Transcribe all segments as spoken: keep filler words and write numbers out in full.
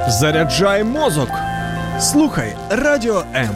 Заряджай мозок. Слухай Радіо М.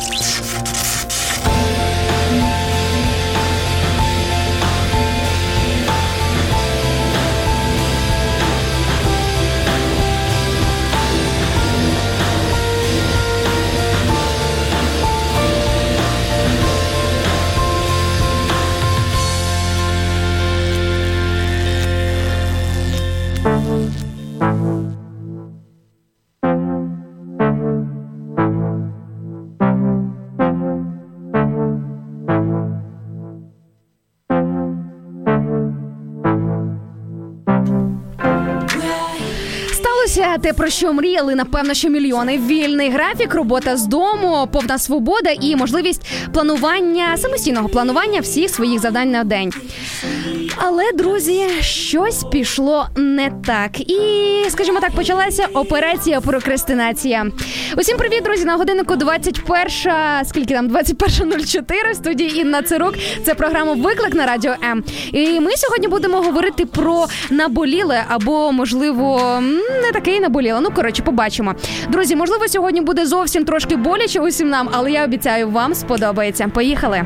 Те, про що мріяли, напевно, що мільйони. Вільний графік, робота з дому, повна свобода і можливість планування, самостійного планування всіх своїх завдань на день. Але, друзі, щось пішло не так. І, скажімо так, почалася операція прокрастинація. Усім привіт, друзі, на годиннику двадцять перша, скільки там, двадцять перша нуль чотири, в студії Інна Цирук. Це програма «Виклик» на Радіо М. І ми сьогодні будемо говорити про наболіле, або, можливо, не таке і наболіле. Ну, коротше, побачимо. Друзі, можливо, сьогодні буде зовсім трошки боляче усім нам, але я обіцяю, вам сподобається. Поїхали!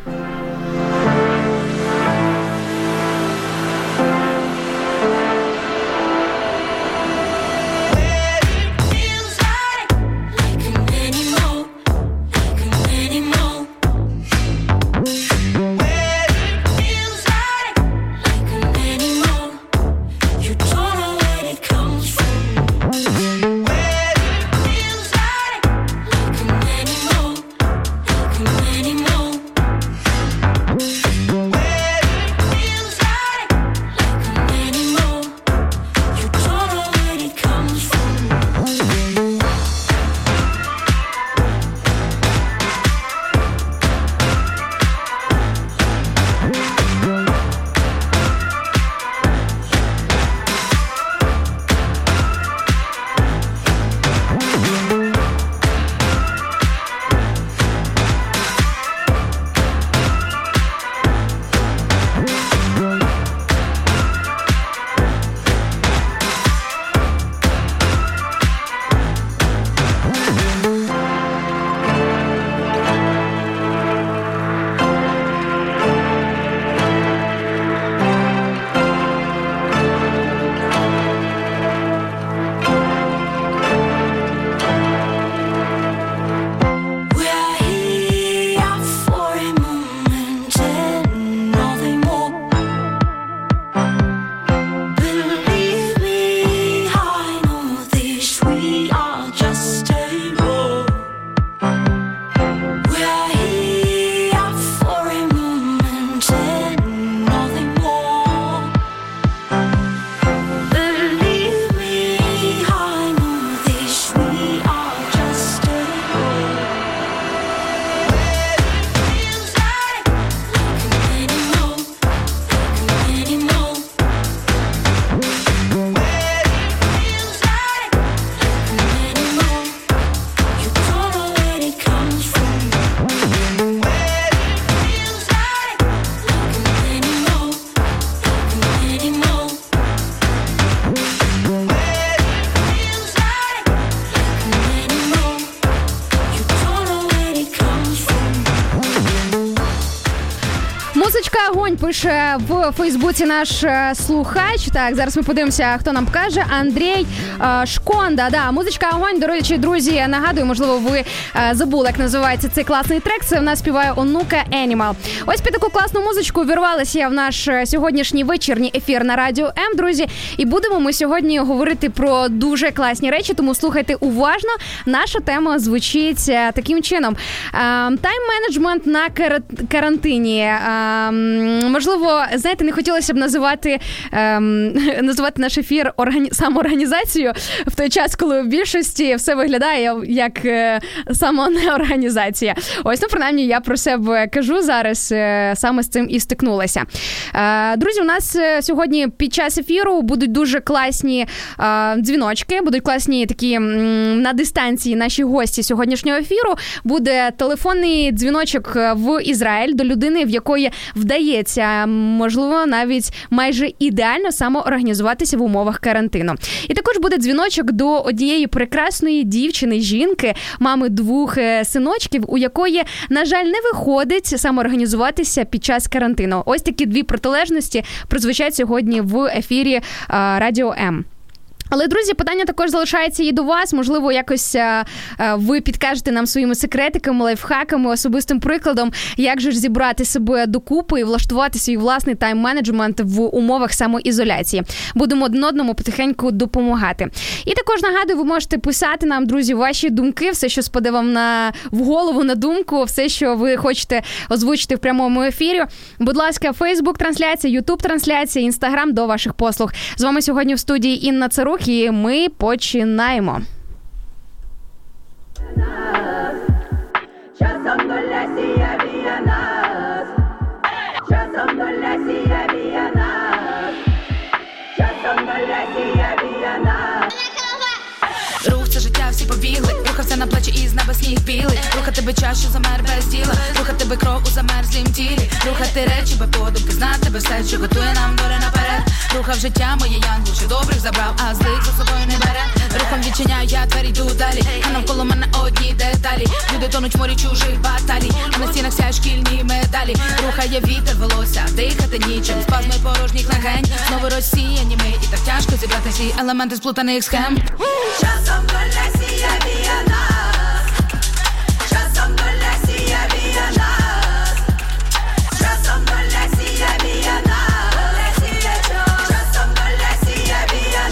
Огонь пише в Фейсбуці наш слухач. Так, зараз ми подивимося, хто нам каже. Андрій е, Шконда. Да, музичка Огонь. До речі, друзі, нагадую, можливо, ви е, забули, як називається цей класний трек. Це в нас співає онука Animal. Ось під таку класну музичку вірвалася я в наш сьогоднішній вечірній ефір на Радіо М, друзі. І будемо ми сьогодні говорити про дуже класні речі, тому слухайте уважно. Наша тема звучить е, таким чином. Е, тайм-менеджмент на кар- карантині. Е, Можливо, знаєте, не хотілося б називати, ем, називати наш ефір органі... самоорганізацією в той час, коли в більшості все виглядає як е, самонеорганізація. Ось, ну, принаймні, я про себе кажу зараз, е, саме з цим і стикнулася. Е, друзі, у нас сьогодні під час ефіру будуть дуже класні е, дзвіночки, будуть класні такі м, на дистанції наші гості сьогоднішнього ефіру. Буде телефонний дзвіночок в Ізраїль до людини, в якої вдається вдається, можливо, навіть майже ідеально самоорганізуватися в умовах карантину. І також буде дзвіночок до однієї прекрасної дівчини, жінки, мами двох синочків, у якої, на жаль, не виходить самоорганізуватися під час карантину. Ось такі дві протилежності прозвучать сьогодні в ефірі Радіо М. Але, друзі, питання також залишається і до вас. Можливо, якось а, а, ви підкажете нам своїми секретиками, лайфхаками, особистим прикладом, як же ж зібрати себе докупи і влаштувати свій власний тайм-менеджмент в умовах самоізоляції. Будемо один одному потихеньку допомагати. І також нагадую, ви можете писати нам, друзі, ваші думки, все, що спаде вам на, в голову, на думку, все, що ви хочете озвучити в прямому ефірі. Будь ласка, Фейсбук-трансляція, Ютуб-трансляція, Інстаграм до ваших послуг. З вами сьогодні в студії Інна Царук. І ми починаємо. Часом доля сія біля нас, часом доля сія біля нас, часом доля сія біля нас. Рух — це життя, всі побігли. Рухався на плечі і з неба сніг білий. Рухати би час, що замер без діла. Рухати би крок у замерзлім тілі. Рухати речі би подумки, знати би все, що готує нам доля наперед. Рухав життя моє янгол, що добрих забрав, а злих за собою не бере. Рухом відчиняю я двері, йду далі, а навколо мене одні деталі. Люди тонуть в морі чужих баталій, а на стінах сяють шкільні медалі. Рухає вітер, волосся, дихати нічим, спазми порожніх легень. Знову розсіяні ми, і так тяжко зібрати всі елементи сплутаних схем. Часом доля сія біля нас, часом доля сія біля нас, часом доля сія біля нас, часом доля сія біля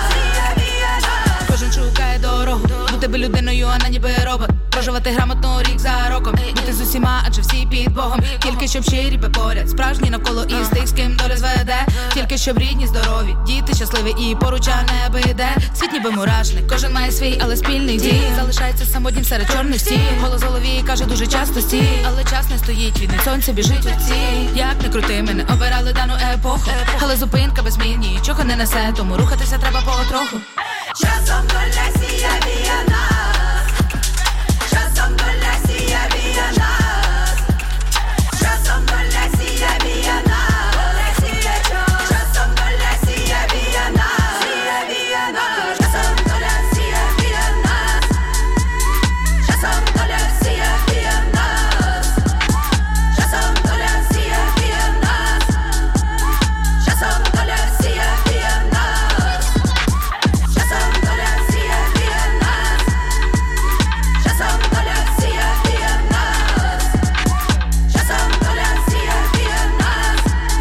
нас. Кожен шукає дорогу, бути би людиною, а не ніби робот. Проживати грамотно рік за роком, бути з усіма, адже всі під Богом. Тільки щоб щирі би поряд, справжні навколо із тих, з ким доля зведе. Тільки щоб рідні здорові, діти щасливі і поруч, а не биде. Світ ніби мурашник, кожен має свій, але спільний дім. Залишається самотнім серед чорних стін. Голос в голові каже дуже часто стій, але час не стоїть, від сонця біжить у ці. Як не крути, ми не обирали дану епоху, але зупинка без змін нічого не несе, тому рухатися треба потроху. Часом доля сія біля нас, часом доля сія біля нас, часом доля сія біля нас, часом доля сія біля нас, часом доля сія біля нас, часом доля сія біля нас, часом доля сія біля нас, часом доля сія біля нас, часом доля сія біля нас, часом доля сія біля нас, часом доля сія біля нас,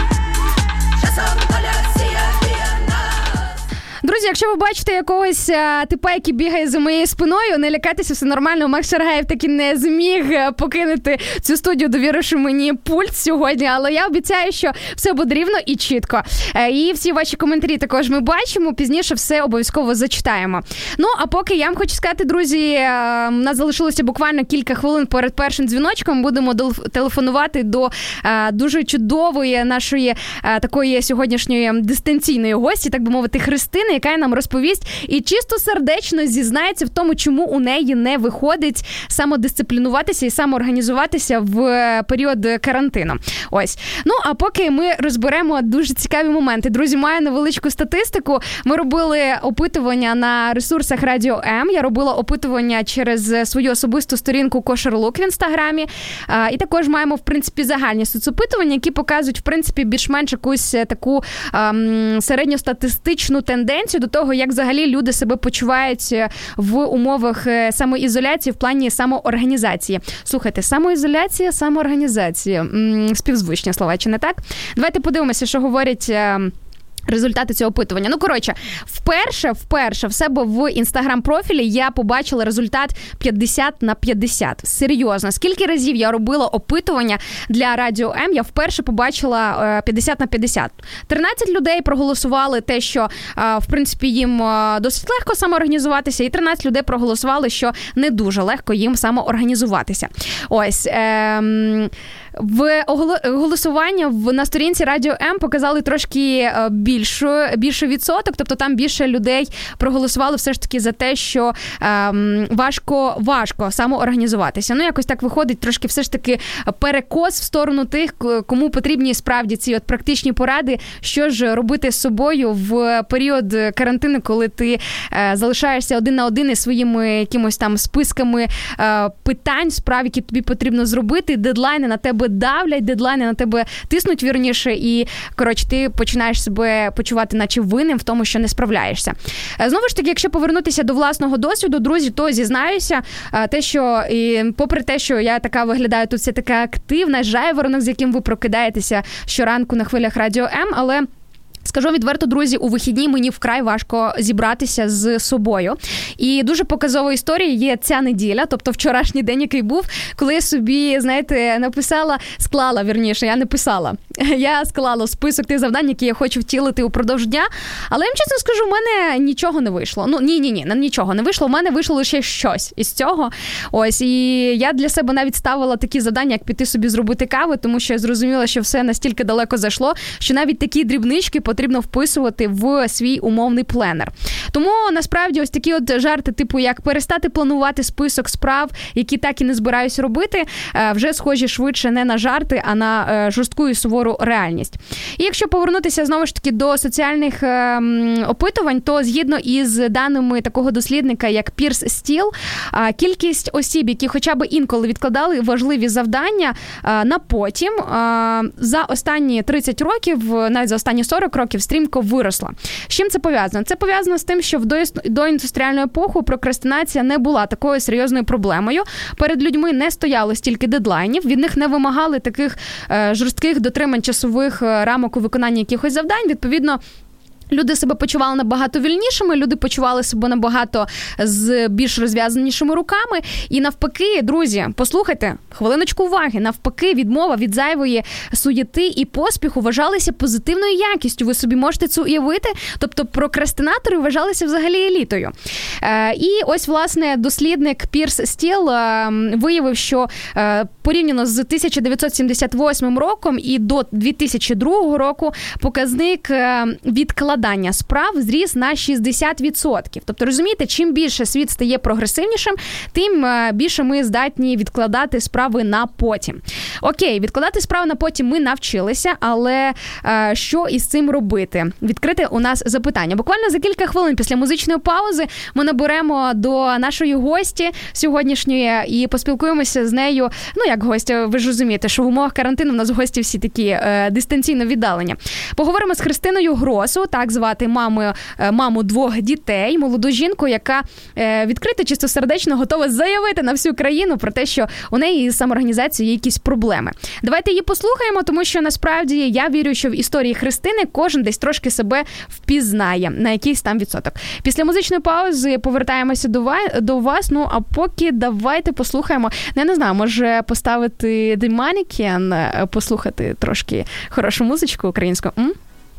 часом доля сія біля нас. Друзі, якщо ви бачите якогось а, типа, який бігає за моєю спиною, не лякайтеся, все нормально. Макс Шаргаєв таки не зміг покинути цю студію, довіривши мені пульт сьогодні, але я обіцяю, що все буде рівно і чітко. Е, і всі ваші коментарі також ми бачимо, пізніше все обов'язково зачитаємо. Ну, а поки я вам хочу сказати, друзі, е, у нас залишилося буквально кілька хвилин перед першим дзвіночком, будемо телефонувати до е, дуже чудової нашої е, такої сьогоднішньої дистанційної гості, так би мовити, Христини, яка нам розповість і чисто сердечно зізнається в тому, чому у неї не виходить самодисциплінуватися і самоорганізуватися в період карантину. Ось. Ну, а поки ми розберемо дуже цікаві моменти. Друзі, маю невеличку статистику. Ми робили опитування на ресурсах Радіо М. Я робила опитування через свою особисту сторінку Кошерлук в Інстаграмі. І також маємо, в принципі, загальні соцопитування, які показують, в принципі, більш-менш якусь таку ем, середньостатистичну тенденцію до того, як взагалі люди себе почувають в умовах самоізоляції в плані самоорганізації. Слухайте, самоізоляція, самоорганізація. М-м, співзвучні слова, чи не так? Давайте подивимося, що говорять результати цього опитування. Ну, коротше, вперше, вперше в себе в інстаграм-профілі я побачила результат п'ятдесят на п'ятдесят. Серйозно. Скільки разів я робила опитування для Радіо М, я вперше побачила п'ятдесят на п'ятдесят. тринадцять людей проголосували те, що, в принципі, їм досить легко самоорганізуватися, і тринадцять людей проголосували, що не дуже легко їм самоорганізуватися. Ось. Ем... В голосування на сторінці Радіо М показали трошки більшу, більший відсоток, тобто там більше людей проголосували все ж таки за те, що ем, важко, важко самоорганізуватися. Ну, якось так виходить трошки все ж таки перекос в сторону тих, кому потрібні справді ці от практичні поради, що ж робити з собою в період карантину, коли ти е, залишаєшся один на один із своїми якимось там списками е, питань, справ, які тобі потрібно зробити, дедлайни на тебе давлять, дедлайни на тебе тиснуть вірніше, і, коротше, ти починаєш себе почувати наче винним в тому, що не справляєшся. Знову ж таки, якщо повернутися до власного досвіду, друзі, то зізнаюся, те, що, і попри те, що я така виглядаю тут, все така активна, жайворонок, з яким ви прокидаєтеся щоранку на хвилях Радіо М, але скажу відверто, друзі, у вихідні мені вкрай важко зібратися з собою. І дуже показовою історією є ця неділя, тобто вчорашній день, який був, коли я собі, знаєте, написала, склала, вірніше, я не писала. Я склала список тих завдань, які я хочу втілити упродовж дня, але я вам чесно скажу, в мене нічого не вийшло. Ну, ні-ні-ні, нічого не вийшло, в мене вийшло лише щось із цього. Ось, і я для себе навіть ставила такі завдання, як піти собі зробити каву, тому що я зрозуміла, що все настільки далеко зайшло, що навіть такі дрібнички потрібно вписувати в свій умовний пленер. Тому, насправді, ось такі от жарти, типу, як перестати планувати список справ, які так і не збираюсь робити, вже схожі швидше не на жарти, а на жорстку і сувору реальність. І якщо повернутися, знову ж таки, до соціальних опитувань, то згідно із даними такого дослідника, як Пірс Стіл, кількість осіб, які хоча б інколи відкладали важливі завдання на потім, за останні тридцять років, навіть за останні сорок років, стрімко виросла. З чим це пов'язано? Це пов'язано з тим, що в доіндустріальну епоху прокрастинація не була такою серйозною проблемою. Перед людьми не стояло стільки дедлайнів, від них не вимагали таких е, жорстких дотримань часових рамок у виконанні якихось завдань. Відповідно, люди себе почували набагато вільнішими, люди почували себе набагато з більш розв'язанішими руками. І навпаки, друзі, послухайте, хвилиночку уваги, навпаки, відмова від зайвої суєти і поспіху вважалися позитивною якістю. Ви собі можете це уявити? Тобто прокрастинатори вважалися взагалі елітою. Е, і ось, власне, дослідник Пірс Стіл е, виявив, що е, порівняно з тисяча дев'ятсот сімдесят восьмим роком і до дві тисячі другого року показник е, відкладання справ зріс на шістдесят відсотків. Тобто, розумієте, чим більше світ стає прогресивнішим, тим більше ми здатні відкладати справи на потім. Окей, відкладати справи на потім ми навчилися, але е, що із цим робити? Відкрите у нас запитання. Буквально за кілька хвилин після музичної паузи ми наберемо до нашої гості сьогоднішньої і поспілкуємося з нею, ну як гостя, ви ж розумієте, що в умовах карантину у нас гості всі такі е, дистанційно віддалені. Поговоримо з Христиною Гросу, так звати маму, маму двох дітей, молоду жінку, яка е, відкрито, чистосердечно готова заявити на всю країну про те, що у неї з самоорганізацією є якісь проблеми. Давайте її послухаємо, тому що насправді я вірю, що в історії Христини кожен десь трошки себе впізнає на якийсь там відсоток. Після музичної паузи повертаємося до вас, до вас ну а поки давайте послухаємо, я не знаю, може поставити The Mannequin, послухати трошки хорошу музичку українську. М?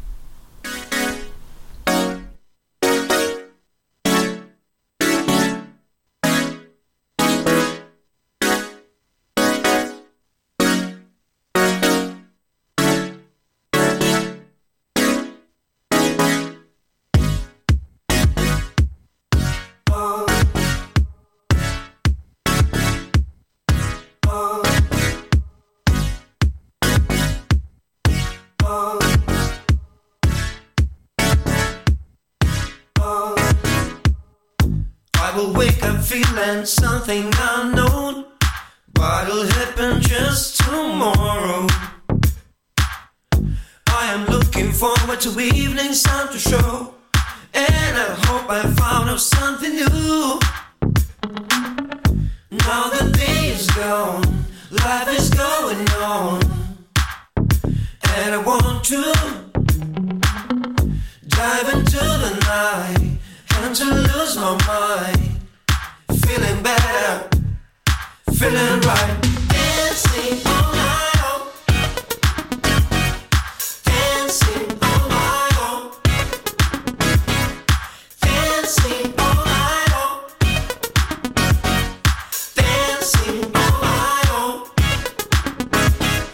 Feeling something unknown. What'll happen just tomorrow? I am looking forward to evening sun to show, and I hope I found out something new. Now the day is gone, life is going on, and I want to dive into the night and to lose my mind. Feeling better, feeling right. Dancing all night long, dancing all night long, dancing all night long, dancing all night long.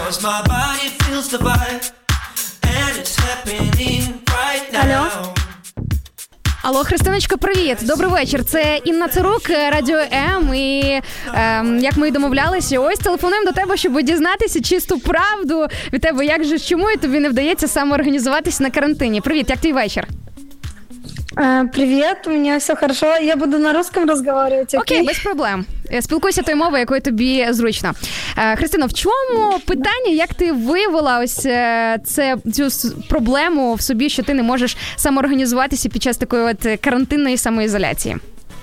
Cause my body feels the vibe, and it's happening right now. Алло. Алло, Христиночко, привіт! Добрий вечір. Це Інна Цирук, Радіо М. І ем, як ми і домовлялися, ось телефонуємо до тебе, щоб дізнатися чисту правду від тебе. Як же, чому і тобі не вдається самоорганізуватися на карантині? Привіт, як твій вечір? Привет, у меня все хорошо. Я буду на русском разговаривать. Окей, okay, без проблем. Спілкуйся тою мовою, якою тобі зручно. Христино, в чому питання, як ти виявила ось це, цю проблему в собі, що ти не можеш самоорганізуватися під час такої от карантинної самоізоляції?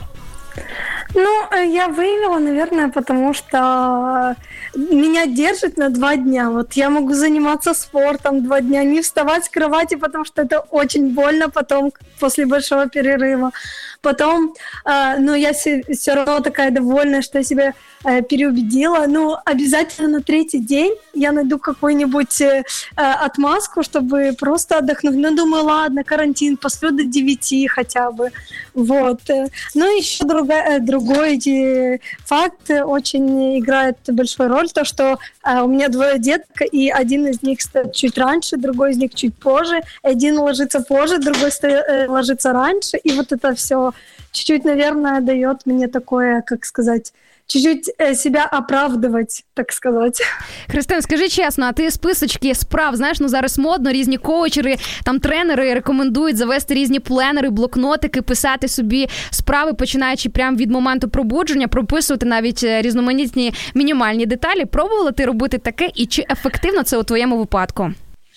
Ну, я выявила, наверное, потому что меня держит на два дня. Вот я могу заниматься спортом два дня, не вставать с кровати, потому что это очень больно потом, после большого перерыва. Потом, э, ну, я все равно такая довольная, что я себя э, переубедила. Ну, обязательно на третий день я найду какую-нибудь э, отмазку, чтобы просто отдохнуть. Ну, думаю, ладно, карантин, посплю до девяти хотя бы. Вот. Ну, еще другая, другой факт очень играет большую роль, то, что э, у меня двое деток, и один из них стоит чуть раньше, другой из них чуть позже. Один ложится позже, другой стоит, э, ложится раньше, и вот это все чуть-чуть, наверное, дает мне такое, как сказать, чуть-чуть себя оправдывать, так сказати. Христин, скажи чесно, а ти списочки справ, знаєш, ну зараз модно, різні коучери, там тренери рекомендують завести різні пленери, блокнотики, писати собі справи, починаючи прямо від моменту пробудження, прописувати навіть різноманітні мінімальні деталі. Пробувала ти робити таке, і чи ефективно це у твоєму випадку?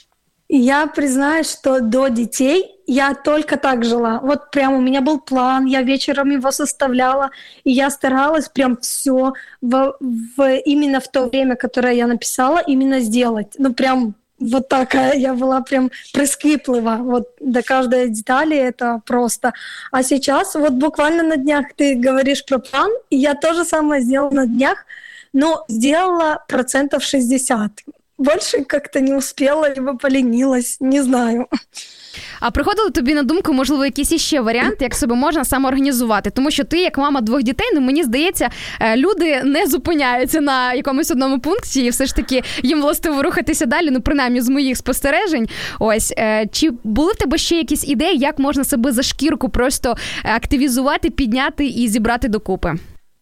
Я признаюсь, что до детей я только так жила. Вот прям у меня был план, я вечером его составляла, и я старалась прям все в, в, именно в то время, которое я написала, именно сделать. Ну прям вот такая я была прям прискиплива, вот до каждой детали это просто. А сейчас вот буквально на днях ты говоришь про план, и я то же самое сделала на днях, но сделала процентов шестьдесят. Больше как-то не успела, либо поленилась, не знаю. А приходили тобі на думку, можливо, якісь іще варіанти, як себе можна самоорганізувати? Тому що ти, як мама двох дітей, ну, мені здається, люди не зупиняються на якомусь одному пункті, і все ж таки їм властиво рухатися далі, ну, принаймні, з моїх спостережень. Ось, чи були в тебе ще якісь ідеї, як можна себе за шкірку просто активізувати, підняти і зібрати докупи?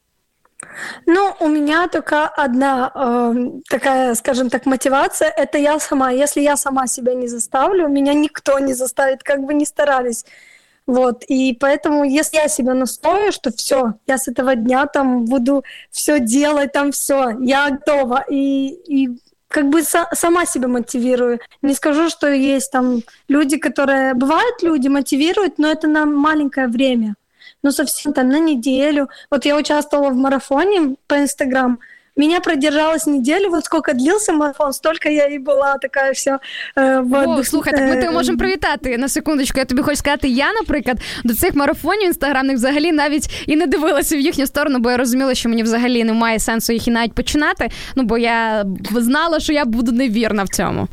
Ну, у меня только одна э, такая, скажем так, мотивация, это я сама. Если я сама себя не заставлю, меня никто не заставит, как бы ни старались. Вот, и поэтому, если я себя настрою, что все, я с этого дня там буду все делать, там все, я готова, и, и как бы са- сама себя мотивирую. Не скажу, что есть там люди, которые... Бывают люди, мотивируют, но это на маленькое время. Ну, совсем там на неделю. Вот я участвовала в марафоне по Инстаграм. Меня продержалась неделю. Вот сколько длился марафон, столько я и была така вся... Е, О, слухай, так ми тебе можемо привітати. На секундочку, я тобі хочу сказати, я, наприклад, до цих марафонів інстаграмних взагалі навіть і не дивилася в їхню сторону, бо я розуміла, що мені взагалі немає сенсу їх і навіть починати, ну, бо я знала, що я буду невірна в цьому.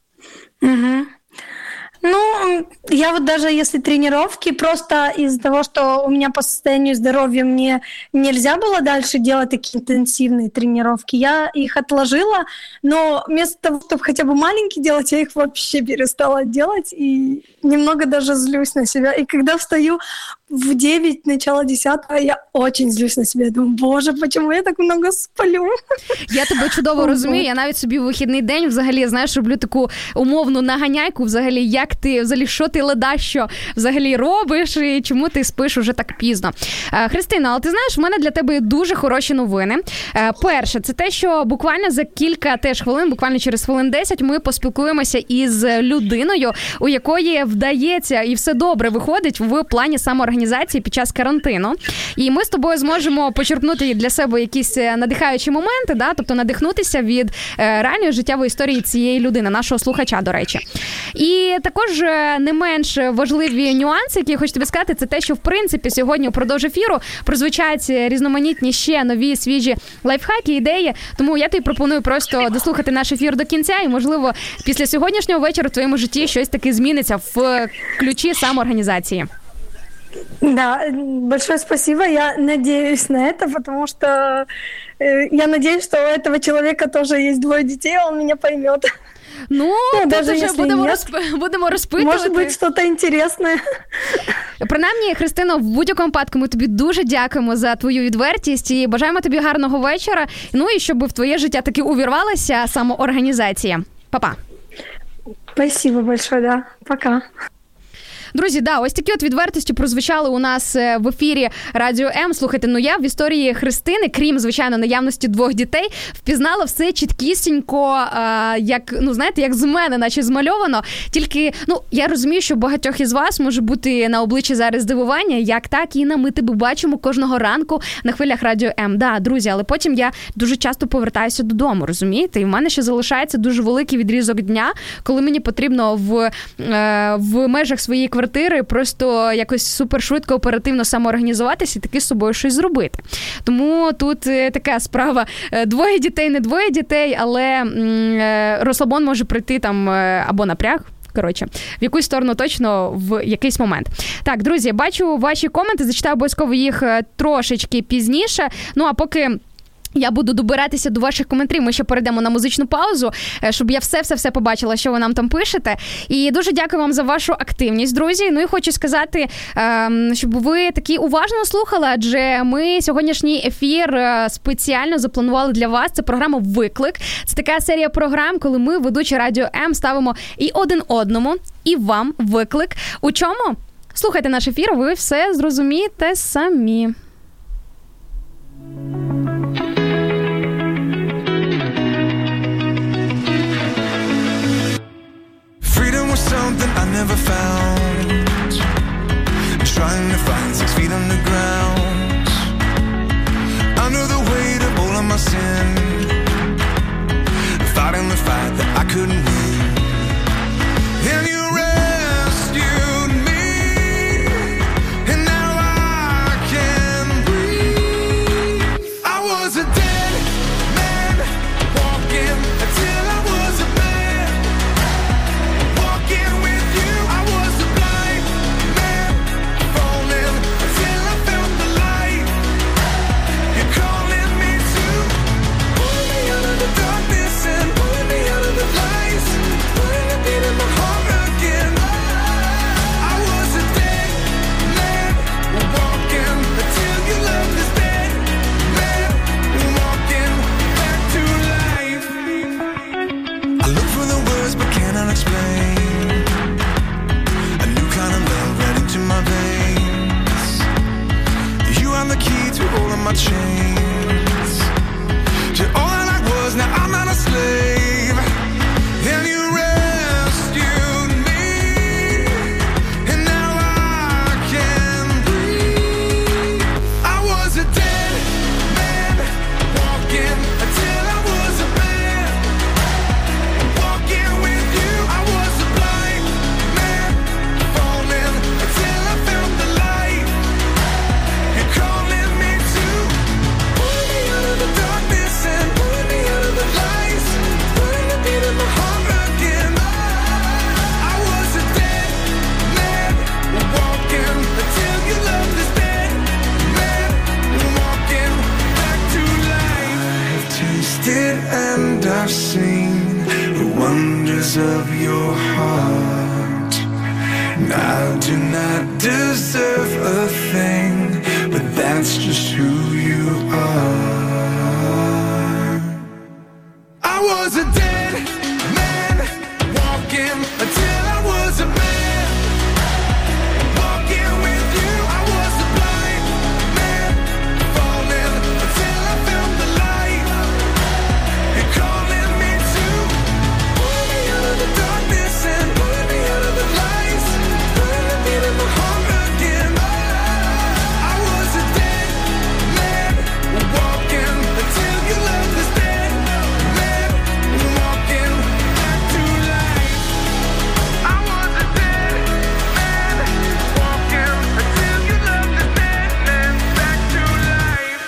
Угу. Ну, я вот даже если тренировки, просто из-за того, что у меня по состоянию здоровья мне нельзя было дальше делать такие интенсивные тренировки, я их отложила, но вместо того, чтобы хотя бы маленькие делать, я их вообще перестала делать и немного даже злюсь на себя. И когда встаю в девять, начало десятого, я очень злюсь на себе. Думаю, боже, почему я так много сплю? Я тебе чудово розумію. Я навіть собі в вихідний день взагалі, знаєш, роблю таку умовну наганяйку взагалі, як ти, взагалі, що ти леда, що взагалі робиш і чому ти спиш уже так пізно. Христина, але ти знаєш, в мене для тебе є дуже хороші новини. Перше, це те, що буквально за кілька теж хвилин, буквально через хвилин десять, ми поспілкуємося із людиною, у якої вдається і все добре виходить в плані самоорганізації під час карантину. І ми з тобою зможемо почерпнути для себе якісь надихаючі моменти, да? Тобто надихнутися від е, реальної життєвої історії цієї людини, нашого слухача, до речі. І також не менш важливі нюанси, які я хочу тобі сказати, це те, що в принципі сьогодні упродовж ефіру прозвучать різноманітні ще нові свіжі лайфхаки, ідеї. Тому я тобі пропоную просто дослухати наш ефір до кінця і, можливо, після сьогоднішнього вечора в твоєму житті щось таки зміниться в ключі самоорганізації. Да, большое спасибо. Я надеюсь на это, потому что э, я надеюсь, что у этого человека тоже есть двое детей, он меня поймет. Ну, Ну, тут даже вже якщо будемо, ні, розп... будемо розпитувати. Может быть, что-то интересное. Принаймні, Христино, в будь-якому випадку ми тобі дуже дякуємо за твою відвертість і бажаємо тобі гарного вечора. Ну і щоб в твоє життя таки увірвалася самоорганізація. Па-па. Спасибо большое, да. Пока. Друзі, да, ось такі от відвертості прозвучали у нас в ефірі Радіо М. Слухайте, ну я в історії Христини, крім, звичайно, наявності двох дітей, впізнала все чіткісінько, е, як, ну, знаєте, як з мене, наче змальовано. Тільки, ну, я розумію, що у багатьох із вас може бути на обличчі зараз здивування, як так, Інна, ми тебе бачимо кожного ранку на хвилях Радіо М. Да, друзі, але потім я дуже часто повертаюся додому, розумієте? І в мене ще залишається дуже великий відрізок дня, коли мені потрібно в, е, в межах своєї квартири квартири, просто якось супершвидко, оперативно самоорганізуватися і таки з собою щось зробити. Тому тут така справа. Двоє дітей, не двоє дітей, але розслабон може прийти там або напряг, коротше, в якусь сторону точно в якийсь момент. Так, друзі, бачу ваші коменти, зачитаю обов'язково їх трошечки пізніше. Ну, а поки я буду добиратися до ваших коментарів. Ми ще перейдемо на музичну паузу, щоб я все-все-все побачила, що ви нам там пишете. І дуже дякую вам за вашу активність, друзі. Ну і хочу сказати, щоб ви такі уважно слухали, адже ми сьогоднішній ефір спеціально запланували для вас. Це програма «Виклик». Це така серія програм, коли ми, ведучі Радіо М, ставимо і один одному, і вам виклик. У чому? Слухайте наш ефір, ви все зрозумієте самі. Something I never found. Trying to find six feet underground. Under the weight of all of my sin. Fighting the fight that I couldn't win. And you rescued me. And now I can breathe. I was a dead man walking until I was a man. My chains to all that I was, now I'm not a slave. And you rescued me, and now I can breathe. I was a dead man walking until I was a man. Walking with you, I was a blind man falling until I found the light. You're calling me to and I've seen the wonders of your heart. And I do not deserve a thing, but that's just who you are. I was a dead man walking until I was a man. Walking with you, I was a blind man falling until I found the light. You're calling me to pull me out of the darkness and pull me out of the lights. Put a beat in my heart again. I was a dead man walking until you left this dead man walking back to life. I was a dead man walking until you left this dead man back to life.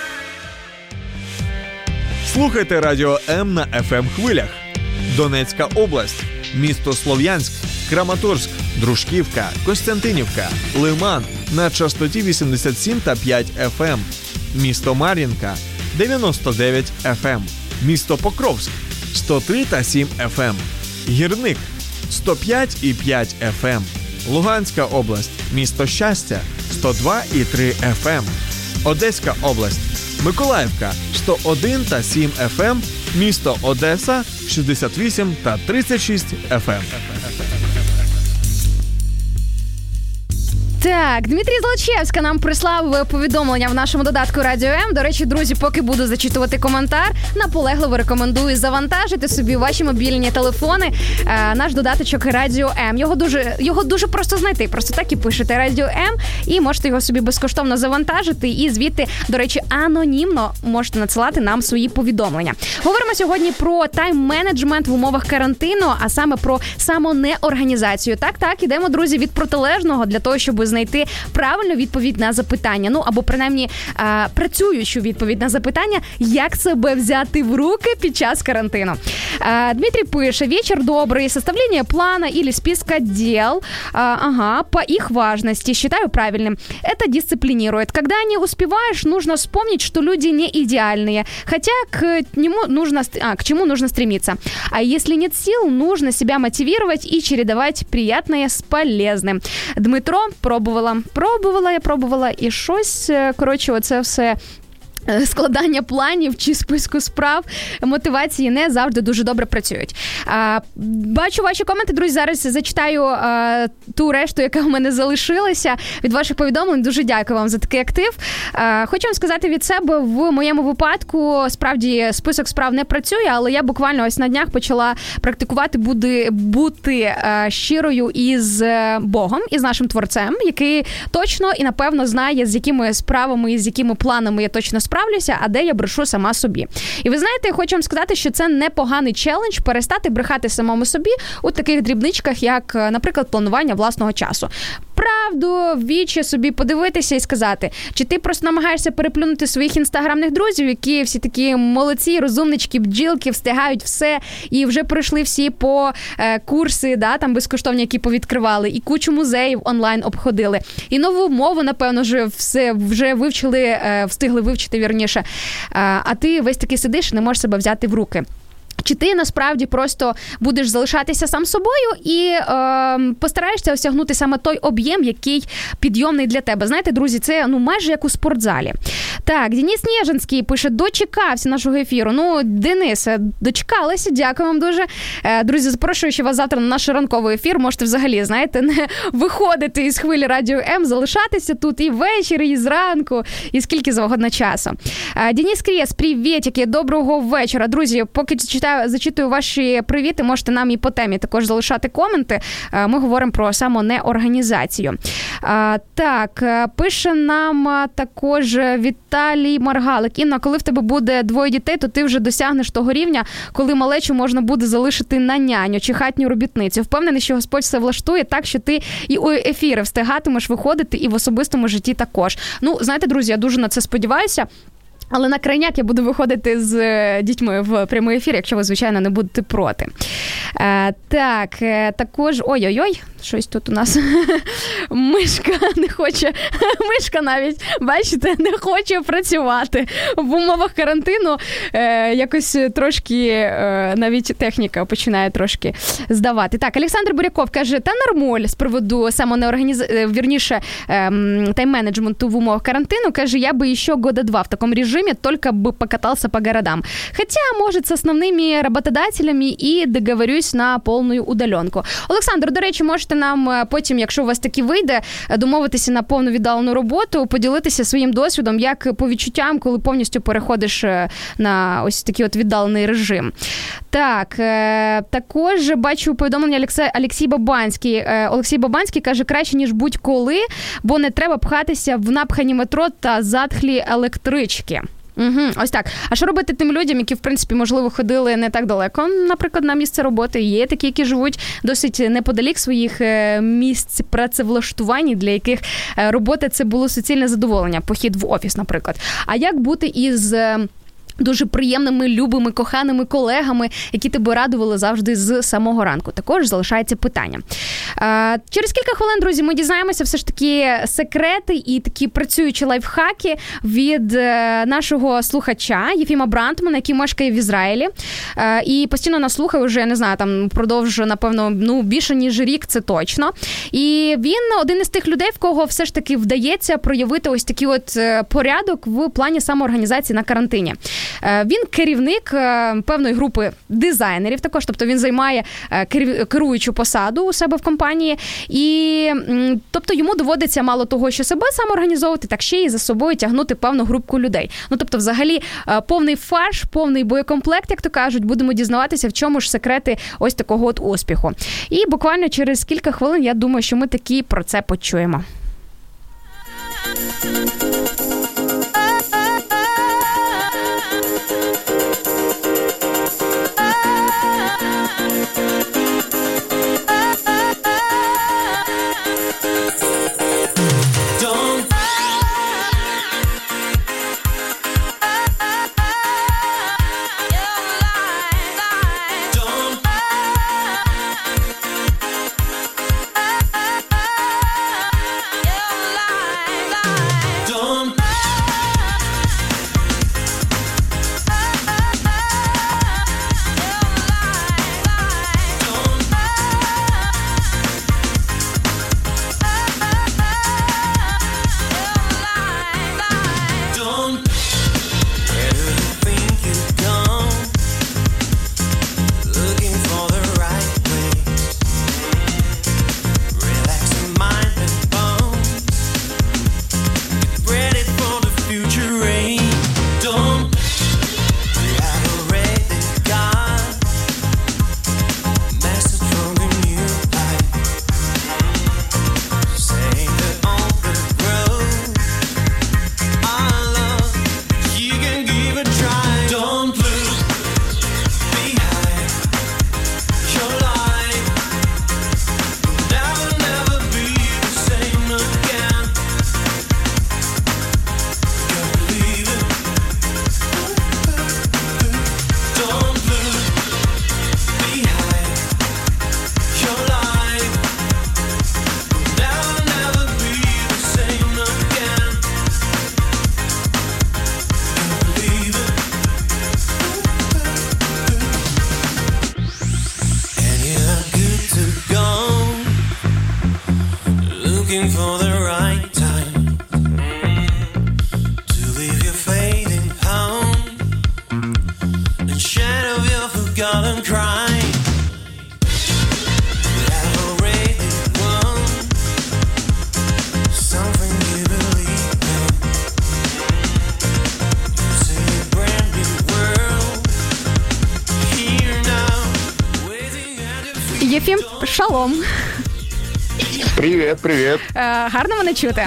Слухайте Радіо М на еф ем-хвилях. Донецька область, місто Слов'янськ, Краматорськ, Дружківка, Костянтинівка, Лиман, на частоті вісімдесят сім та п'ять еф ем. Місто Мар'їнка – дев'яносто дев'ять еф ем. Місто Покровськ – сто три та сім еф ем. Гірник – сто п'ять і п'ять еф ем. Луганська область, місто Щастя – сто два і три еф ем. Одеська область, Миколаївка – сто один та сім еф ем. Місто Одеса – шістдесят вісім та тридцять шість еф ем. Так, Дмитрій Злочевська нам прислав повідомлення в нашому додатку Радіо М. До речі, друзі, поки буду зачитувати коментар, наполегливо рекомендую завантажити собі ваші мобільні телефони е, наш додаточок Радіо М. Його дуже, його дуже просто знайти. Просто так і пишете Радіо М і можете його собі безкоштовно завантажити. І звідти, до речі, анонімно можете надсилати нам свої повідомлення. Говоримо сьогодні про тайм-менеджмент в умовах карантину, а саме про самонеорганізацію. Так, так, ідемо, друзі, від протилежного для того, щоб знайти правильну відповідь на запитання, ну або принаймні а, працюючу відповідь на запитання, як себе взяти в руки під час карантину. А, Дмитрий пише: вечер добрый, составление плана или списка дел, а, ага, по их важности, считаю правильным. Это дисциплинирует. Когда не успеваешь, нужно вспомнить, что люди не идеальные, хотя к нему нужно, а, к чему нужно стремиться. А если нет сил, нужно себя мотивировать и чередовать приятное с полезным. Дмитро, пробувала, пробувала, я пробувала, і щось, коротше, оце все складання планів чи списку справ, мотивації не завжди дуже добре працюють. А, бачу ваші коменти, друзі, зараз зачитаю а, ту решту, яка в мене залишилася від ваших повідомлень. Дуже дякую вам за такий актив. А, хочу вам сказати від себе, в моєму випадку справді список справ не працює, але я буквально ось на днях почала практикувати бути, бути а, щирою із Богом, із нашим Творцем, який точно і напевно знає, з якими справами і з якими планами я точно справлюся, справлюся, а де я брешу сама собі. І ви знаєте, я хочу вам сказати, що це непоганий челендж перестати брехати самому собі у таких дрібничках, як, наприклад, планування власного часу. Правду в вічі собі подивитися і сказати, чи ти просто намагаєшся переплюнути своїх інстаграмних друзів, які всі такі молодці, розумнички, бджілки, встигають все і вже пройшли всі по е, курси, да, там безкоштовні, які повідкривали, і кучу музеїв онлайн обходили. І нову мову, напевно, вже все вже вивчили, е, встигли вивчити, вірніше. Е, а ти весь таки сидиш і не можеш себе взяти в руки. Чи ти насправді просто будеш залишатися сам собою і е, постараєшся осягнути саме той об'єм, який підйомний для тебе? Знаєте, друзі, це ну майже як у спортзалі. Так, Денис Ніжинський пише: дочекався нашого ефіру. Ну, Денисе, дочекалися, дякую вам дуже. Е, друзі, запрошую ще вас завтра на наш ранковий ефір. Можете взагалі, знаєте, не виходити із хвилі Радіо М, залишатися тут і ввечері, і зранку, і скільки завгодно часу. Е, Денис Крєс, привітики, доброго вечора. Друзі, поки читаю зачитую ваші привіти, можете нам і по темі також залишати коменти. Ми говоримо про самонеорганізацію. Так, пише нам також Віталій Маргалик: Інна, коли в тебе буде двоє дітей, то ти вже досягнеш того рівня, коли малечу можна буде залишити на няню чи хатню робітницю. Впевнений, що Господь все влаштує так, що ти і у ефіри встигатимеш виходити, і в особистому житті також. Ну, знаєте, друзі, я дуже на це сподіваюся. Але на крайняк я буду виходити з дітьми в прямий ефір, якщо ви, звичайно, не будете проти. Е, так, е, також... Ой-ой-ой, щось тут у нас мишка не хоче, мишка навіть, бачите, не хоче працювати. В умовах карантину е, якось трошки, е, навіть техніка починає трошки здавати. Так, Олександр Буряков каже: та нормаль з приводу самонеорганізації, вірніше, е, тайм-менеджменту в умовах карантину, каже, я би ще года два в такому режиме только бы покатался по городам. Хотя, может, с основными работодателями и договорюсь на повну удаленку. Олександр, до речі, можете нам потім, якщо у вас таки вийде, домовитися на повну віддалену роботу, поділитися своїм досвідом, як по відчуттям, коли повністю переходиш на ось такий от віддалений режим. Так, також бачу повідомлення Олексій Бабанський. Олексій Бабанський каже: краще, ніж будь-коли, бо не треба пхатися в напхані метро та затхлі електрички. Угу, ось так. А що робити тим людям, які, в принципі, можливо, ходили не так далеко, наприклад, на місце роботи? Є такі, які живуть досить неподалік своїх місць працевлаштувань, для яких робота – це було суцільне задоволення, похід в офіс, наприклад. А як бути із дуже приємними, любими, коханими колегами, які тебе радували завжди з самого ранку. Також залишається питання. Е, через кілька хвилин, друзі, ми дізнаємося все ж таки секрети і такі працюючі лайфхаки від е, нашого слухача Єфіма Брантмана, який мешкає в Ізраїлі. Е, і постійно нас слухає вже, я не знаю, там впродовж, напевно, ну, більше ніж рік, це точно. І він один із тих людей, в кого все ж таки вдається проявити ось такий от порядок в плані самоорганізації на карантині. Він керівник певної групи дизайнерів також, тобто він займає керуючу посаду у себе в компанії, і тобто йому доводиться мало того, що себе самоорганізовувати, так ще й за собою тягнути певну групку людей. Ну, тобто, взагалі, повний фарш, повний боєкомплект, як то кажуть, будемо дізнаватися, в чому ж секрети ось такого от успіху. І буквально через кілька хвилин, я думаю, що ми таки про це почуємо. Єфім, шалом. Привет, привет. Е, гарно мене чути?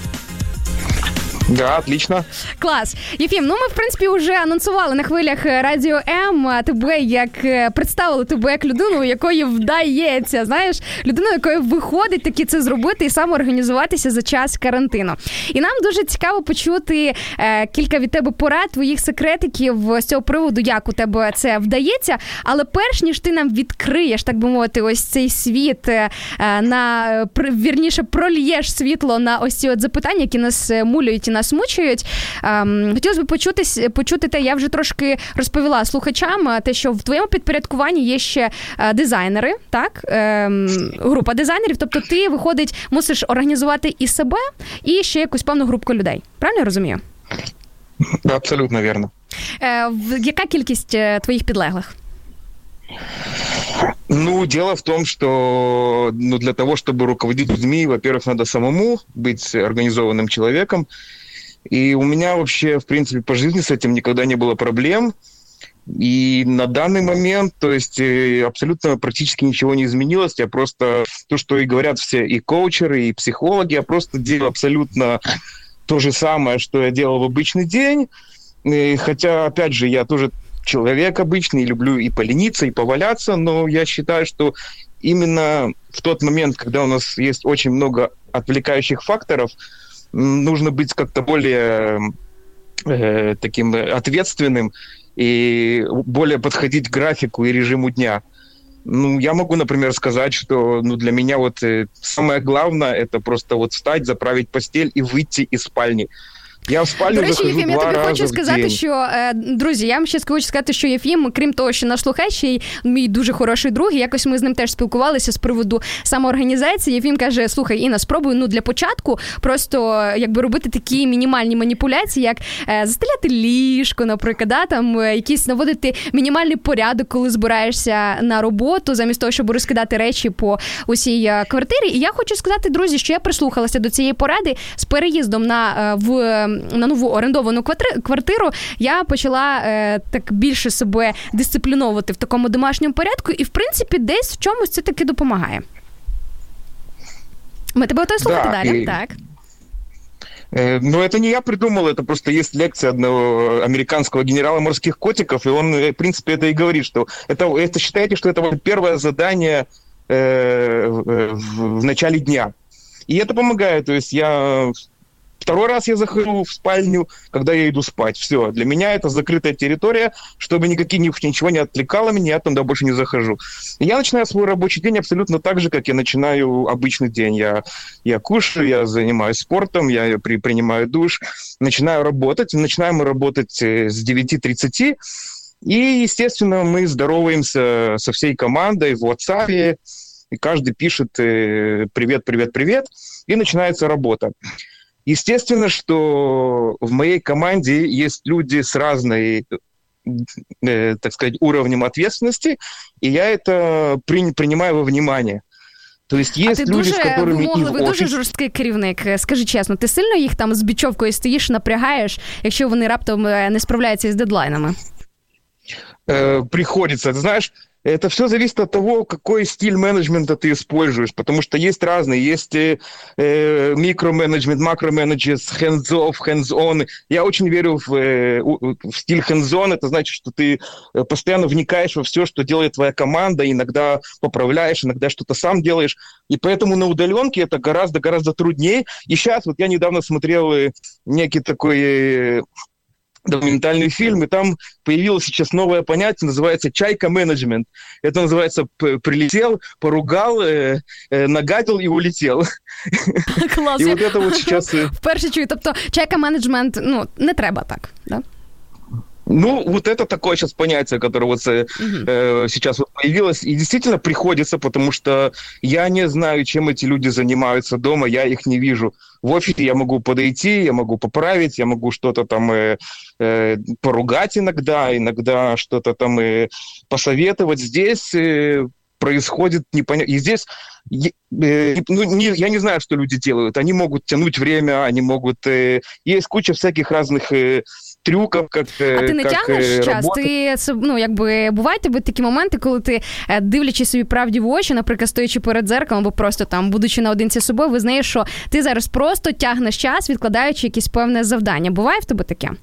Да, отлично. Клас. Єфім, ну ми, в принципі, вже анонсували на хвилях Радіо М тебе, як представили тебе як людину, у якої вдається, знаєш, людину, якої виходить таки це зробити і самоорганізуватися за час карантину. І нам дуже цікаво почути е, кілька від тебе порад, твоїх секретиків з цього приводу, як у тебе це вдається. Але перш ніж ти нам відкриєш, так би мовити, ось цей світ, е, на, вірніше, прольєш світло на ось ці от запитання, які нас мулюють і нас мучають. Ем, хотілося б почути, почути те, я вже трошки розповіла слухачам, те, що в твоєму підпорядкуванні є ще е, дизайнери, так? Ем, група дизайнерів, тобто ти, виходить, мусиш організувати і себе, і ще якусь певну групку людей. Правильно я розумію? Да, абсолютно вірно. Е, яка кількість твоїх підлеглих? Ну, дело в том, что ну, для того, чтобы руководить людьми, во-первых, надо самому быть организованным человеком. И у меня вообще, в принципе, по жизни с этим никогда не было проблем. И на данный момент, то есть абсолютно практически ничего не изменилось. Я просто, то, что и говорят все и коучеры, и психологи, я просто делаю абсолютно то же самое, что я делал в обычный день. И хотя, опять же, я тоже человек обычный, люблю и полениться, и поваляться, но я считаю, что именно в тот момент, когда у нас есть очень много отвлекающих факторов, нужно быть как-то более э, таким ответственным и более подходить к графику и режиму дня. Ну, я могу, например, сказать, что ну, для меня вот э, самое главное – это просто вот встать, заправить постель и выйти из спальни. Я в спальню До речі, захожу Єфім, я два тобі рази хочу в сказати, день. що, е, друзі, я вам ще хочу сказати, що Єфім, крім того, що наш слухач, ще й мій дуже хороший друг, і якось ми з ним теж спілкувалися з приводу самоорганізації. Єфім каже, слухай, Інна, спробуй, ну, для початку просто, якби, робити такі мінімальні маніпуляції, як е, застеляти ліжко, наприклад, да, там, е, якісь наводити мінімальний порядок, коли збираєшся на роботу, замість того, щоб розкидати речі по усій е, квартирі. І я хочу сказати, друзі, що я прислухалася до цієї поради з переїздом на, е, в, на нову оренду квартиру, я почала е, так більше себе дисципліновувати в такому домашньому порядку, і, в принципі, десь в чомусь це таки допомагає. Ми тебе готові слухати Да, далі? і... Так. Э, но это не я придумал, это просто есть лекция одного американского генерала морских котиков, и он, в принципе, это и говорит, что это, это считайте, что это вот первое задание э, в, в начале дня. И это помогает, то есть я... Второй раз я захожу в спальню, когда я иду спать. Все, для меня это закрытая территория, чтобы никакие, ничего не отвлекало меня, я туда больше не захожу. И я начинаю свой рабочий день абсолютно так же, как я начинаю обычный день. Я, я кушаю, я занимаюсь спортом, я при, принимаю душ, начинаю работать. Начинаем мы работать с девяти тридцати. И, естественно, мы здороваемся со всей командой в WhatsApp. И каждый пишет «привет, привет, привет». И начинается работа. Естественно, что в моей команде есть люди с разной, э, так сказать, уровнем ответственности, и я это при, принимаю во внимание. То есть есть а ти люди, дуже з которыми вимогливий, і в дуже офіс... жорсткий керівник. Скажи чесно, ти сильно їх там з бічовкою стоїш, напрягаєш, якщо вони раптом не справляються із дедлайнами? Э, приходится, ты знаешь... Это все зависит от того, какой стиль менеджмента ты используешь, потому что есть разные, есть э, микроменеджмент, макроменеджмент, hands-off, hands-on. Я очень верю в, э, в стиль hands-on, это значит, что ты постоянно вникаешь во все, что делает твоя команда, иногда поправляешь, иногда что-то сам делаешь, и поэтому на удаленке это гораздо-гораздо труднее. И сейчас вот я недавно смотрел некий такой... документальный фильм, и там появилось сейчас новое понятие, называется «чайка-менеджмент». Это называется «прилетел, поругал, э, э, нагадил и улетел». Клас. І от це от зараз... Вперше чую. Тобто чайка-менеджмент, ну, не треба так, да? Ну, вот это такое сейчас понятие, которое вот э, э, сейчас вот появилось. И действительно приходится, потому что я не знаю, чем эти люди занимаются дома, я их не вижу. В офисе я могу подойти, я могу поправить, я могу что-то там э, э, поругать иногда, иногда что-то там э, посоветовать. Здесь э, происходит непонятно. И здесь э, ну, не, я не знаю, что люди делают. Они могут тянуть время, они могут... Э, есть куча всяких разных... Э, трюків, як а ти не як тягнеш час? Ти, ну, якби, бувають тебе такі моменти, коли ти, дивлячись собі правді в очі, наприклад, стоячи перед дзеркалом, або просто там, будучи наодинці з собою, визнаєш, що ти зараз просто тягнеш час, відкладаючи якесь певне завдання. Буває в тебе таке?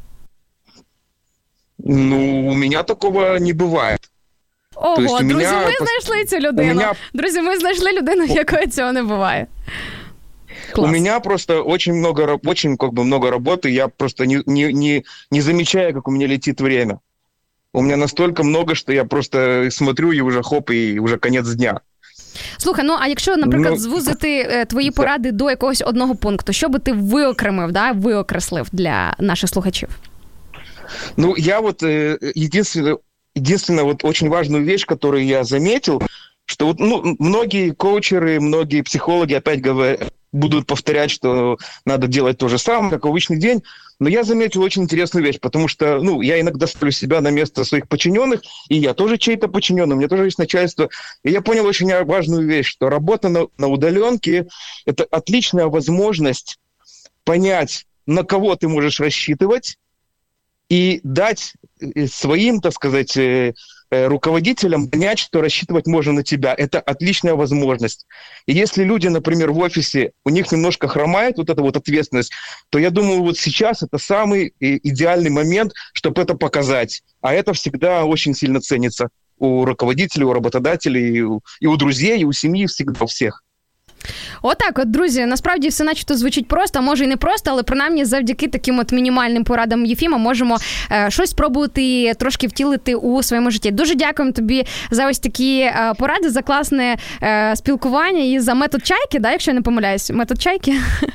Ну, у мене такого не буває. Ого, друзі, мене... ми знайшли цю людину. Мене... Друзі, ми знайшли людину, в якої цього не буває. Класс. У меня просто очень много, очень как бы много работы, я просто не, не, не, не замечаю, как у меня летит время. У меня настолько много, что я просто смотрю и уже хоп, и уже конец дня. Слухай, ну а якщо, наприклад, ну, звузити е, твої поради до якогось одного пункту, що би ти виокремив, да, виокреслив для наших слухачів? Ну, я вот э, единственное, единственное вот очень важную вещь, которую я заметил, что вот, ну, многие коучеры, многие психологи опять говорят, будут повторять, что надо делать то же самое, как обычный день. Но я заметил очень интересную вещь, потому что, ну, я иногда ставлю себя на место своих подчиненных, и я тоже чей-то подчиненный, у меня тоже есть начальство. И я понял очень важную вещь, что работа на, на удаленке – это отличная возможность понять, на кого ты можешь рассчитывать, и дать своим, так сказать, руководителям понять, что рассчитывать можно на тебя. Это отличная возможность. И если люди, например, в офисе, у них немножко хромает вот эта вот ответственность, то я думаю, вот сейчас это самый идеальный момент, чтобы это показать. А это всегда очень сильно ценится у руководителей, у работодателей, и у, и у друзей, и у семьи, всегда у всех. Отак от, друзі, насправді все начебто звучить просто, може і не просто, але принаймні завдяки таким от мінімальним порадам Єфіма можемо е, щось спробувати трошки втілити у своєму житті. Дуже дякуємо тобі за ось такі е, поради, за класне е, спілкування і за метод чайки, да, якщо я не помиляюсь. Метод чайки?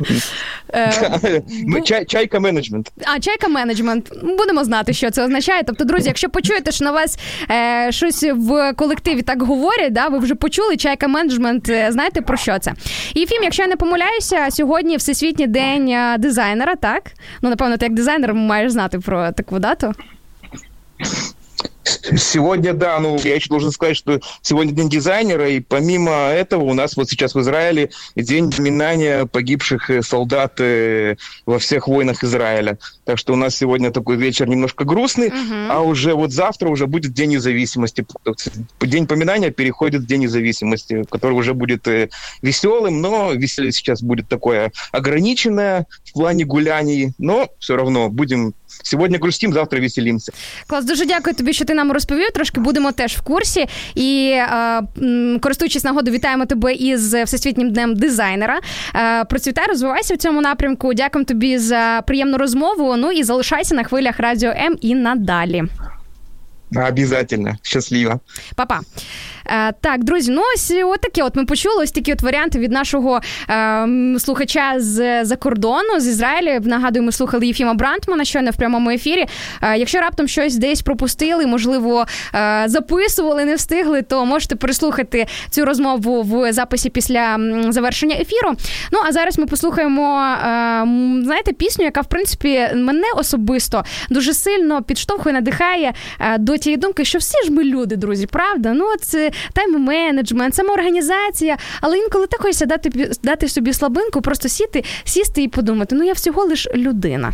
Чайка менеджмент. А, чайка менеджмент. Будемо знати, що це означає. Тобто, друзі, якщо почуєте, що на вас е, щось в колективі так говорять, да, ви вже почули чайка менеджмент, знаєте про що це? Єфім, якщо я не помиляюся, сьогодні Всесвітній день дизайнера, так? Ну, напевно, ти як дизайнер маєш знати про таку дату. Сегодня, да, ну, я еще должен сказать, что сегодня день дизайнера, и помимо этого у нас вот сейчас в Израиле день поминания погибших солдат во всех войнах Израиля. Так что у нас сегодня такой вечер немножко грустный, uh-huh. а уже вот завтра уже будет День независимости. День поминания переходит в День независимости, который уже будет веселым, но веселье сейчас будет такое ограниченное в плане гуляний, но все равно будем... Сьогодні грустим, завтра веселимося. Клас, дуже дякую тобі, що ти нам розповів. Трошки будемо теж в курсі. І, е, користуючись нагодою, вітаємо тебе із Всесвітнім днем дизайнера. Е, процвітай, розвивайся в цьому напрямку. Дякуємо тобі за приємну розмову. Ну і залишайся на хвилях Радіо М і надалі. Обязательно. Щасливо. Па-па. Е, так, друзі, ну ось отаке от ми почули, ось такі от варіанти від нашого е, слухача з-за кордону, з Ізраїлю. Нагадую, ми слухали Єфіма Брантмана щойно в прямому ефірі. Е, якщо раптом щось десь пропустили, можливо, е, записували, не встигли, то можете переслухати цю розмову в записі після завершення ефіру. Ну, а зараз ми послухаємо, е, знаєте, пісню, яка, в принципі, мене особисто дуже сильно підштовхує, надихає е, до тієї думки, що всі ж ми люди, друзі, правда? Ну, це тайм-менеджмент, самоорганізація, але інколи так хочеться дати, дати собі слабинку, просто сіти, сісти і подумати, ну я всього лиш людина.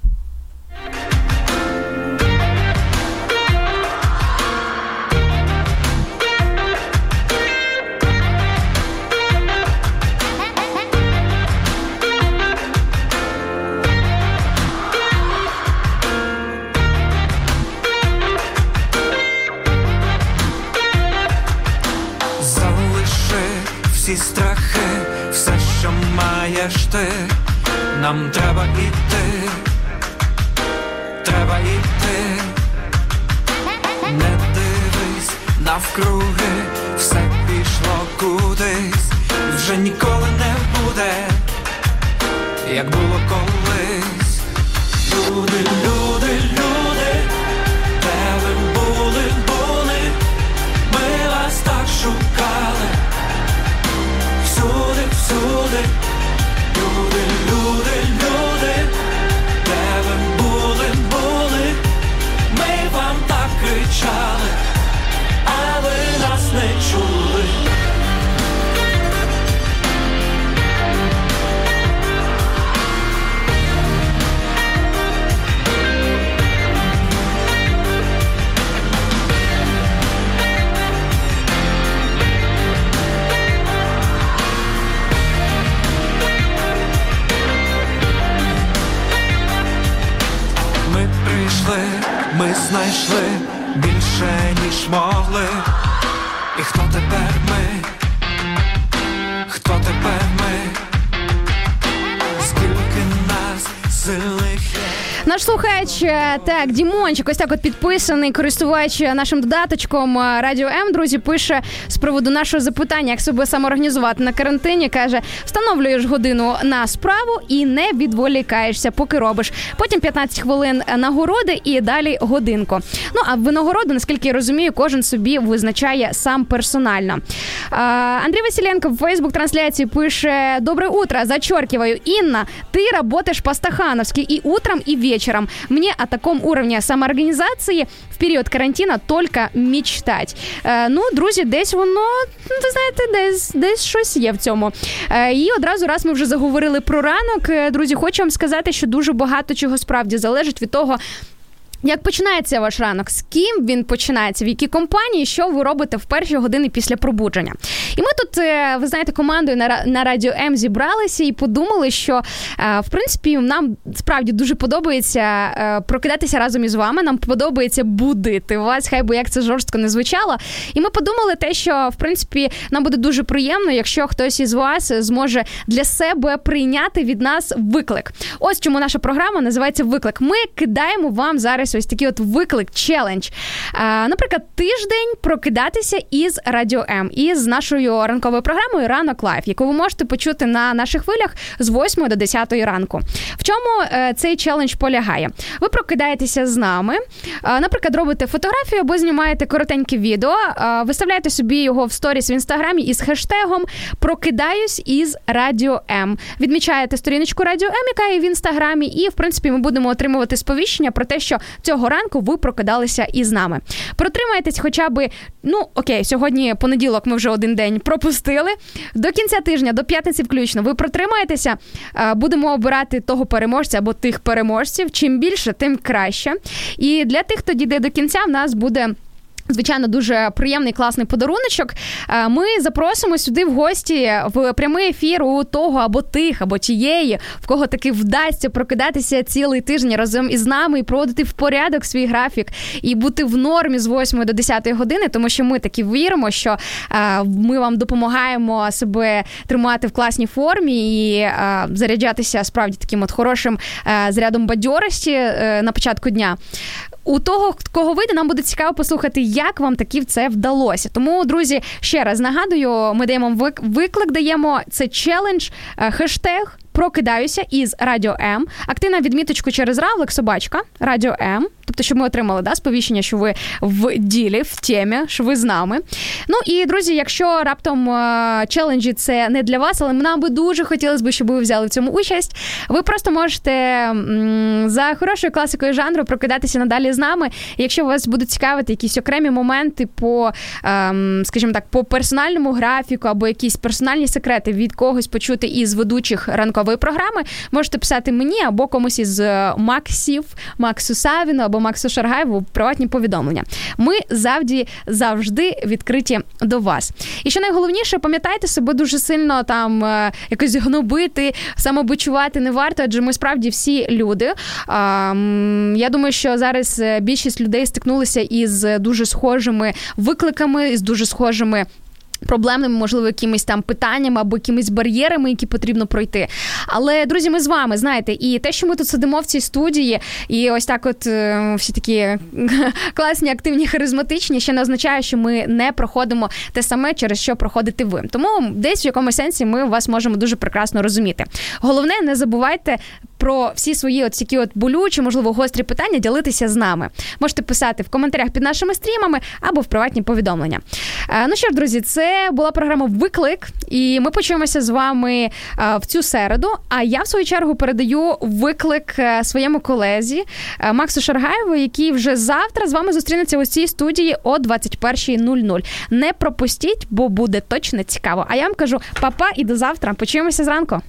Всі страхи, все, що маєш ти, нам треба йти, треба йти. Не дивись навкруги, все пішло кудись, вже ніколи не буде, як було колись. Люди, люди, люди, де ви були, були, ми вас так шукали. Всюди, всюди, люди, люди, люди, де ви були, були, ми вам так кричали, а ви нас не чули. Ми знайшли більше, ніж могли. І хто тепер ми? Хто тепер ми? Скільки нас сильних є? Наш слухач, так, Дімончик, ось так от підписаний, користувач нашим додаточком Радіо М, друзі, пише з приводу нашого запитання, як себе самоорганізувати на карантині, каже, встановлюєш годину на справу і не відволікаєшся, поки робиш. Потім п'ятнадцять хвилин нагороди і далі годинку. Ну, а винагороду, наскільки я розумію, кожен собі визначає сам персонально. Андрій Василенко в фейсбук-трансляції пише: «Доброе утро, зачеркиваю, Инна, ты работаешь по-стахановски и утром, и вечером. Мне о таком уровне самоорганизации в період карантина только мечтать». Е, ну, друзі, десь воно, ви знаєте, десь, десь щось є в цьому. Е, і одразу, раз ми вже заговорили про ранок, друзі, хочу вам сказати, що дуже багато чого справді залежить від того, Як починається ваш ранок? З ким він починається? В якій компанії? Що ви робите в перші години після пробудження? І ми тут, ви знаєте, командою на, на Радіо М зібралися і подумали, що, в принципі, нам справді дуже подобається прокидатися разом із вами, нам подобається будити вас, хай би як це жорстко не звучало. І ми подумали те, що, в принципі, нам буде дуже приємно, якщо хтось із вас зможе для себе прийняти від нас виклик. Ось чому наша програма називається «Виклик». Ми кидаємо вам зараз ось такий от виклик, челендж. А, наприклад, тиждень прокидатися із Радіо М, із нашою ранковою програмою «Ранок Лайв», яку ви можете почути на наших хвилях з восьмої до десятої ранку. В чому е, цей челендж полягає? Ви прокидаєтеся з нами, е, наприклад, робите фотографію або знімаєте коротеньке відео, е, виставляєте собі його в сторіс в Інстаграмі із хештегом «Прокидаюсь із Радіо М». Відмічаєте сторіночку Радіо М, яка є в Інстаграмі, і, в принципі, ми будемо отримувати сповіщення про те, що цього ранку ви прокидалися із нами. Протримайтесь хоча б, ну, окей, сьогодні понеділок ми вже один день пропустили. До кінця тижня, до п'ятниці включно, ви протримаєтеся, будемо обирати того переможця або тих переможців. Чим більше, тим краще. І для тих, хто дійде до кінця, в нас буде... звичайно, дуже приємний, класний подаруночок. Ми запросимо сюди в гості в прямий ефір у того або тих, або тієї, в кого таки вдасться прокидатися цілий тиждень разом із нами і проводити в порядок свій графік і бути в нормі з восьмої до десятої години, тому що ми таки віримо, що ми вам допомагаємо себе тримати в класній формі і заряджатися справді таким от хорошим зарядом бадьорості на початку дня. У того, кого вийде, нам буде цікаво послухати, як вам таки це вдалося. Тому, друзі, ще раз нагадую, ми даємо виклик, даємо це челендж, хештег «Прокидаюся із Радіо М». Активна відміточку через равлик, собачка, Радіо М. Тобто, щоб ми отримали, да, сповіщення, що ви в ділі, в темі, що ви з нами. Ну і, друзі, якщо раптом е- челенджі це не для вас, але нам би дуже хотілося б, щоб ви взяли в цьому участь, ви просто можете м- за хорошою класикою жанру прокидатися надалі з нами. І якщо вас будуть цікавити якісь окремі моменти по, е- скажімо так, по персональному графіку або якісь персональні секрети від когось почути із ведучих ранкової програми, можете писати мені або комусь із Максів, Максу Савіну або Максу Шаргаєву в приватні повідомлення. Ми завжди, завжди відкриті до вас. І що найголовніше, пам'ятайте себе дуже сильно там е, якось гнобити, самобичувати не варто, адже ми справді всі люди. Е, я думаю, що зараз більшість людей стикнулися із дуже схожими викликами, із дуже схожими проблемними, можливо, якимись там питаннями або якимись бар'єрами, які потрібно пройти. Але, друзі, ми з вами, знаєте, і те, що ми тут сидимо в цій студії, і ось так от е, всі такі класні, активні, харизматичні, ще не означає, що ми не проходимо те саме, через що проходите ви. Тому десь в якомусь сенсі ми вас можемо дуже прекрасно розуміти. Головне, не забувайте про всі свої от такі от болючі, можливо, гострі питання ділитися з нами. Можете писати в коментарях під нашими стрімами або в приватні повідомлення. Е, ну що ж, друзі, це була програма «Виклик», і ми почуємося з вами е, в цю середу, а я, в свою чергу, передаю виклик е, своєму колезі е, Максу Шаргаєву, який вже завтра з вами зустрінеться у цій студії о двадцять перша нуль нуль. Не пропустіть, бо буде точно цікаво. А я вам кажу па-па і до завтра. Почуємося зранку.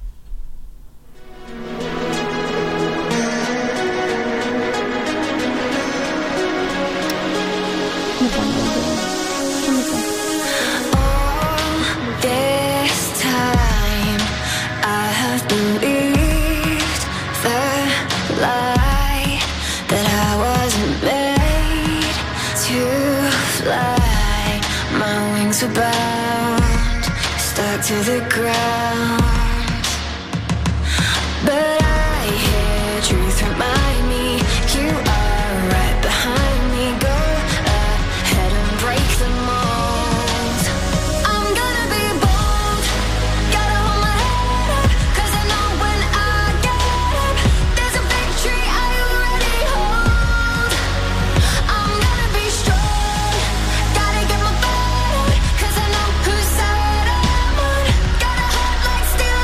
Were bound, stuck to the ground. But I hear truth remind me you are right behind me. Go ahead and break the mold. I'm gonna be bold, gotta hold my head up, 'cause I know when I get up, there's a victory I already hold. I'm gonna be strong, gotta get my back, 'cause I know whose side I'm on. Got a heart like steel.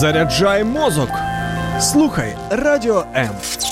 Заряджай мозок. Слухай Радіо М.